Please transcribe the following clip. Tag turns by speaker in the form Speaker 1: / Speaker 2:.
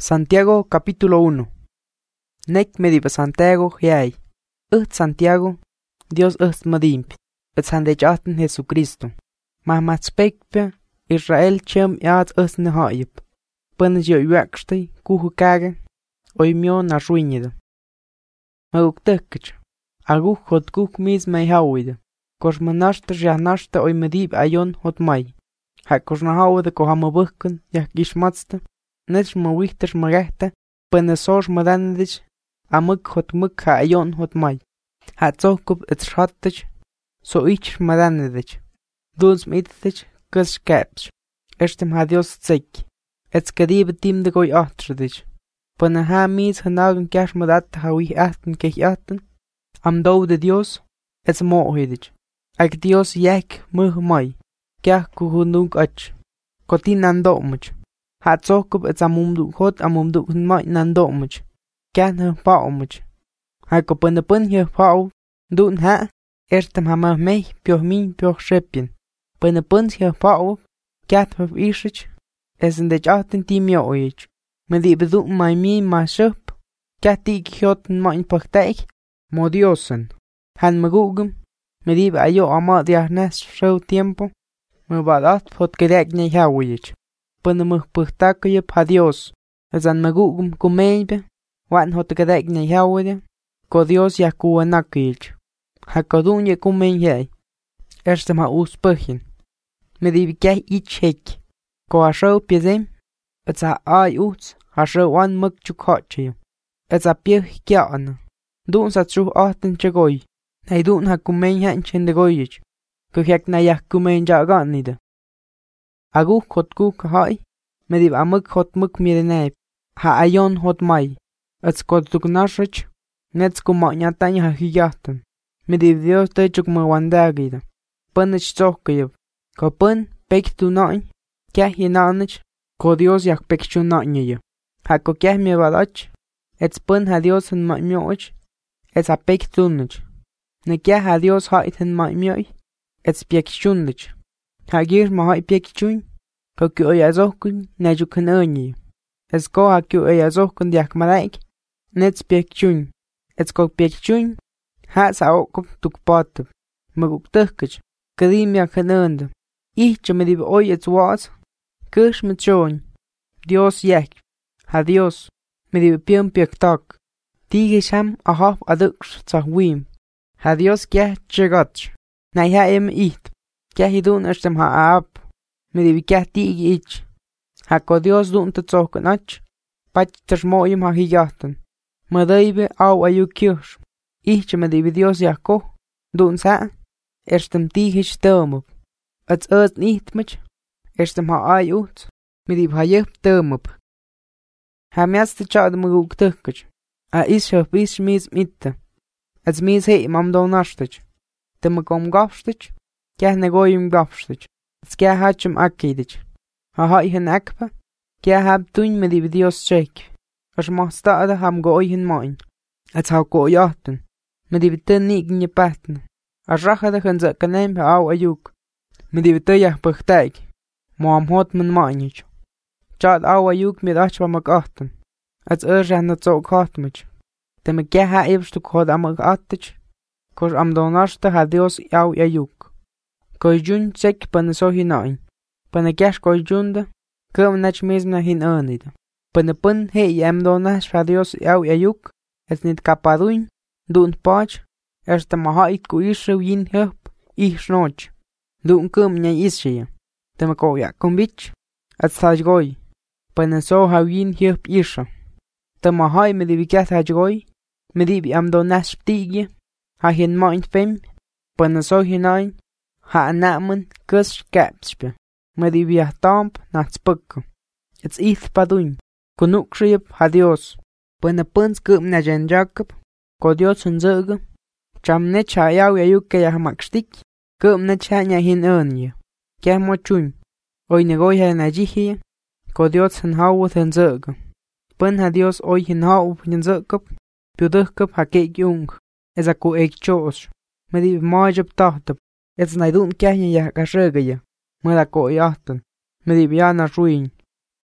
Speaker 1: Santiago capítulo 1. Nek mediba Santiago hiay. Santiago, Dios madimp. Sandechatan Jesucristo. Mahmatspekpe Israel chem yaad nehayip. Panes yo yuakstay kuhukaga. Oimyo na ruinida. Maguktekich. Agu hotkuk mis may hawida. Kosmanashta jahnashta oi medib ayon hotmay. Hakosnahawida kohamabukkan yakishmatsta. Nech mawichters magahta. Panesor madanidich. Amuk hotmuk ha ayon hotmay. Hatzokub etshattich. So ich madanidich. Duns mitich kus caps. Estem ha Dios tsek. Etskadib tim de goy achtridich. Panaha mis hanagun cash madat hawi achten kech achten. Am do de Dios. Ets mohidich. Ak Dios yak muh may. Kya kuhundung ach. Kotin nandomuch. Hatzokub etsamumduk hot amumduk may nandomuch. Kyan ha paumuch. Hakopanapun hi pau. Dun ha. Estem ha ma meh pioh min pioh shepien. Panapun hi pau. Kyat ha ishich. Esen dech achten timio oich. Medi beduk may min ma shup. Kyatik hioten main pakteik. Mo Diosen. Han magugum. Medib ayo amad yahnes show tiempo. Mabadat pot kedek ne hawich. Panamuk puhtakayip ha Dios. Esan magugum kumeibe. Wan hot kedek ne hawide. Ko Dios yakuanakich. Hakadun ye kumenyay. Erstem ha uspuhin. Medib kay ich hek. Ko ha show piezem. Etsa ay uts. Ha show wan muk chukhachi. Etsa pieh kyan. Dun sa tru achten chagoy. Nay dun ha kumen hanchen de goyich. Kuhyak na yak kumen jaganida. Agu hot kuk hay. Medib amuk hot muk mirenayb. Ha ayon hot may. Ets kot tuknashich. Nets kumanyatany ha hiyahtan. Medib Dios te chuk mawandagida. Panich zokayib. Ko pan pek tu nain. Kya hinanich. Ko Dios yak pek chu nainye. Ha ko kya me badach. Ets pan ha Dios han ma'myoch. Ets a pek tunich. Ne kya ha Dios haiten ma'myoy. Ets pek chundich. Ha gir ma hai pek chun. Ko kyo yazokun na jukan anyi. Ets ko ha kyo yazokun diak malaik. Nets pek chun. Ets ko pek chun. Ha sa okup tukpatub. Maguktukich. Kadim yak hananda. Ich medib oy ets was. Kush machon. Dios yak. Ha Dios. Medib pion pek tak. Tige sham ahaf aduksh tsahwim. Ha Dios kya chegach. Na ha it. Kya hidun estem ha aap. Medib kya tige ich. Ha ko Dios dun tatzokanach. Pach tashmoyim ha hiyahtan. Madaibe au ayukyush. Ich medib Dios yako. Dun sa. Estem tige stomub. Ats nitmach. Estem ha ayut. Medib ha yep tomub. Ha miaste chad maguktukach. A ishaf ish mis mitte. Ats mis hei mam donashtach. Temakom gafstach. Kya negoyim gafstach. Ats kya hachum akidach. Ha hai hen akpa. Kya hab tuin medib Dios chek. As mastada ham goy hen main. Ats hau goyaten. Medib ten nig nye patna. As rachada hen zakanem ha au ayuk. Medib te yah puchtaik. Moam hot men mainich. Chad au ayuk midach wa magachten. Ats na zog hatmich. Dem kya ha ebstuk hod amag attich. Kos am donashta ha Dios au ayuk. Koi jun sek paneso hinain. Panegash koi junda. Kum nach misna hin anida. Panepun he am donash ha Dios au ayuk. Et nit kapaduin. Dun pach. Ersta mahait ku ishe yin help. Ich noch. Dun kum nya ishe. Dem ko ya kumbich. At sajgoy. Paneso ha yin help ishe. Tamahay medib kat hajgoy. Medib am donash ptige. Ha hin mind fem. Panaso hinain. Ha anamen kus kapspe. Medib ya tamp natspuk. It's ith paduin. Kunuk ship ha Dios. Panapun skum na jan Jacob. Ko Dios hunzug. Cham ne chayaw yayuk kaya hamakstik. Kum ne chanya hin anya. Kya mo chun. Oy negoy ha na jihi. Ko Dios hunhawut hunzug. Pan ha Dios oy hinhau hinzukap. Pudukap ha kek yung. Eza ku ek chos. Medib majab tahtap. Ets naidun kya ya kasregaya. Mada ko yahtan. Medib yana ruin.